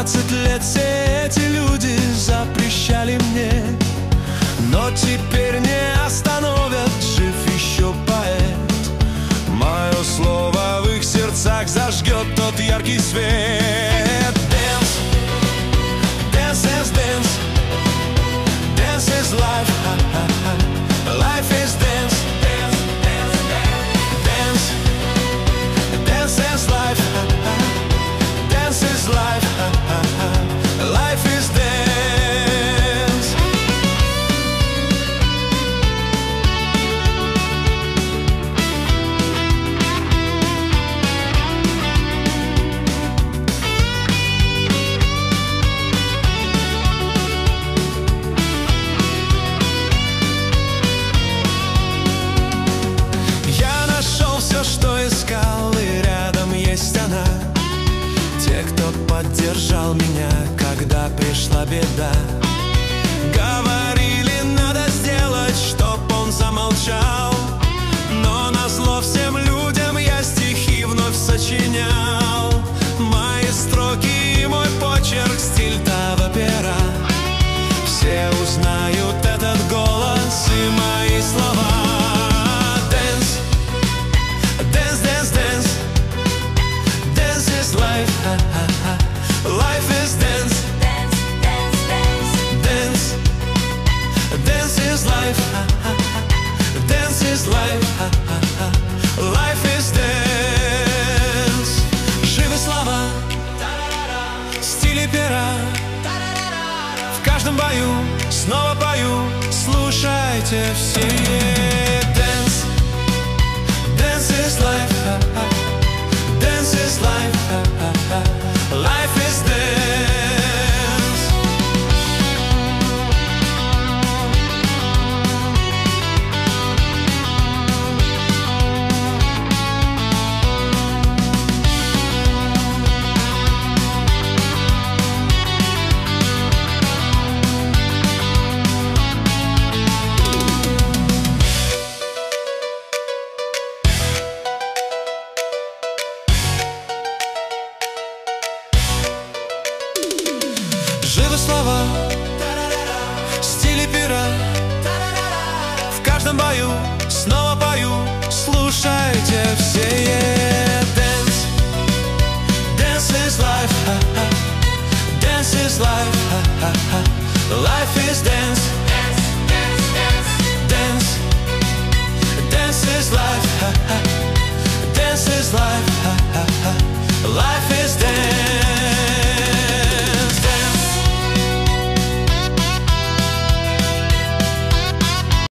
20 лет все эти люди запрещали мне, но теперь не остановят, жив еще поэт. Мое слово в их сердцах зажгет тот яркий свет. Dance, dance is dance, dance is life, life is dance, dance, dance, dance, dance is life, dance is life, life is dance. Я нашел все, что искал, и рядом есть она. Те, кто поддержал меня, когда пришла беда, говорили, надо сделать, чтоб он замолчал. Но назло всем людям я стихи вновь сочинял. Мои строки и мой почерк, стиль того пера. Все узнают этот голос и мои слова. Dance, dance, dance, dance, dance is life, life is dance, dance, dance, dance, dance, dance is life, dance is life, life is dance. Живы слова, стили пера, в каждом бою снова пою, слушайте все. Dance, dance is life, dance is life, life is dance. Живы слова, стили пера, в каждом бою снова пою, слушайте все. Dance, dance is life, dance is life, life is dance, dance, dance is life, dance is life, life is dance.